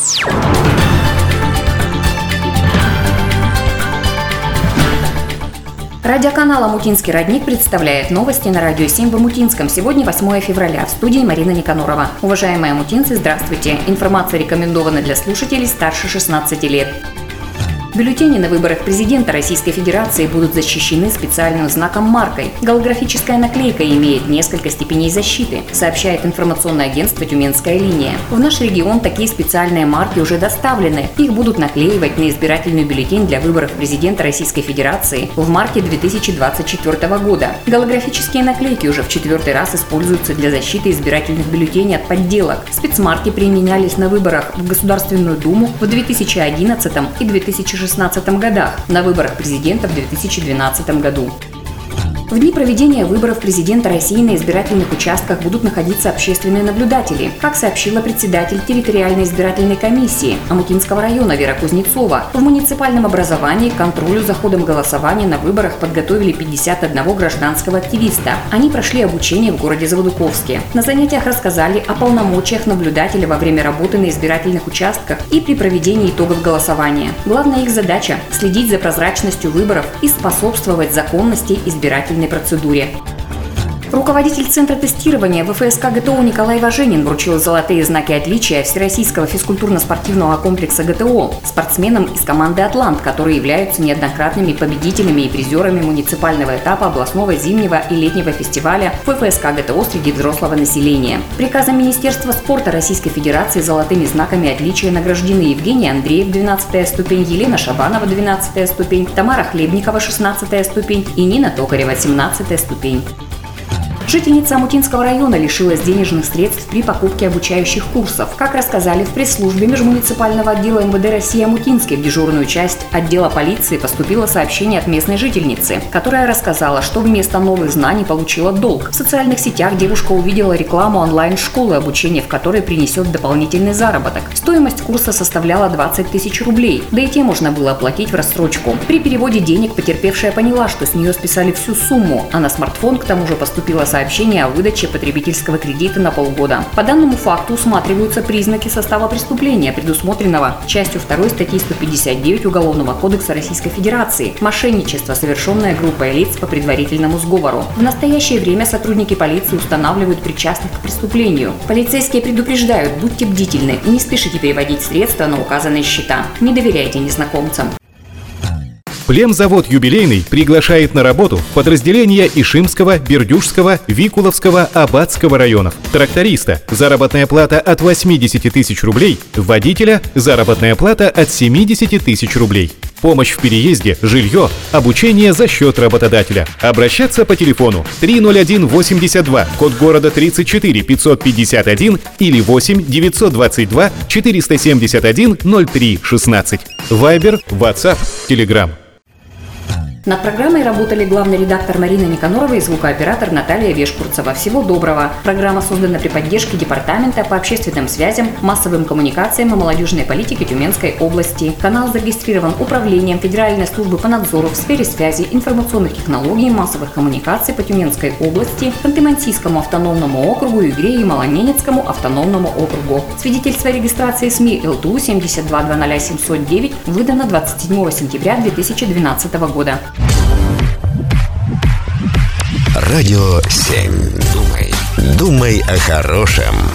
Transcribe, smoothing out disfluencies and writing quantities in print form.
Радиоканал «Омутинский родник» представляет новости на Радио 7 в Омутинском. Сегодня 8 февраля. В студии Марина Никонорова. Уважаемые омутинцы, здравствуйте. Информация рекомендована для слушателей старше 16 лет. Бюллетени на выборах президента Российской Федерации будут защищены специальным знаком маркой. Голографическая наклейка имеет несколько степеней защиты, сообщает информационное агентство «Тюменская линия». В наш регион такие специальные марки уже доставлены. Их будут наклеивать на избирательный бюллетень для выборов президента Российской Федерации в марте 2024 года. Голографические наклейки уже в 4-й раз используются для защиты избирательных бюллетеней от подделок. Спецмарки применялись на выборах в Государственную Думу в 2011 и 2016 годах, на выборах президента в 2012 году. В дни проведения выборов президента России на избирательных участках будут находиться общественные наблюдатели. Как сообщила председатель территориальной избирательной комиссии Омутинского района Вера Кузнецова, в муниципальном образовании к контролю за ходом голосования на выборах подготовили 51 гражданского активиста. Они прошли обучение в городе Заводуковске. На занятиях рассказали о полномочиях наблюдателя во время работы на избирательных участках и при проведении итогов голосования. Главная их задача – следить за прозрачностью выборов и способствовать законности избирательной процедуре. Руководитель Центра тестирования ВФСК ГТО Николай Важенин вручил золотые знаки отличия Всероссийского физкультурно-спортивного комплекса ГТО спортсменам из команды «Атлант», которые являются неоднократными победителями и призерами муниципального этапа областного зимнего и летнего фестиваля ВФСК ГТО среди взрослого населения. Приказом Министерства спорта Российской Федерации золотыми знаками отличия награждены Евгений Андреев, 12-я ступень, Елена Шабанова, 12-я ступень, Тамара Хлебникова, 16-я ступень и Нина Токарева, 17-я ступень. Жительница Омутинского района лишилась денежных средств при покупке обучающих курсов. Как рассказали в пресс-службе межмуниципального отдела МВД России Омутинске, в дежурную часть отдела полиции поступило сообщение от местной жительницы, которая рассказала, что вместо новых знаний получила долг. В социальных сетях девушка увидела рекламу онлайн-школы, обучение в которой принесет дополнительный заработок. Стоимость курса составляла 20 тысяч рублей, да и те можно было оплатить в рассрочку. При переводе денег потерпевшая поняла, что с нее списали всю сумму, а на смартфон к тому же поступило сообщение о выдаче потребительского кредита на полгода. По данному факту усматриваются признаки состава преступления, предусмотренного частью 2 статьи 159 Уголовного кодекса Российской Федерации «Мошенничество, совершенное группой лиц по предварительному сговору». В настоящее время сотрудники полиции устанавливают причастных к преступлению. Полицейские предупреждают: будьте бдительны и не спешите переводить средства на указанные счета. Не доверяйте незнакомцам. Племзавод «Юбилейный» приглашает на работу подразделения Ишимского, Бердюжского, Викуловского, Аббатского районов. Тракториста – заработная плата от 80 тысяч рублей, водителя – заработная плата от 70 тысяч рублей. Помощь в переезде, жилье, обучение за счет работодателя. Обращаться по телефону 30182, код города 34551 или 8 922 471 0316. Вайбер, WhatsApp, Telegram. Над программой работали главный редактор Марина Никонорова и звукооператор Наталья Вешкурцева. Всего доброго. Программа создана при поддержке Департамента по общественным связям, массовым коммуникациям и молодежной политике Тюменской области. Канал зарегистрирован Управлением Федеральной службы по надзору в сфере связи, информационных технологий и массовых коммуникаций по Тюменской области, Ханты-Мансийскому автономному округу, Югре и Малоненецкому автономному округу. Свидетельство о регистрации СМИ ЛТУ 720000709 выдано 27 сентября 2012 года. Радио 7. Думай о хорошем.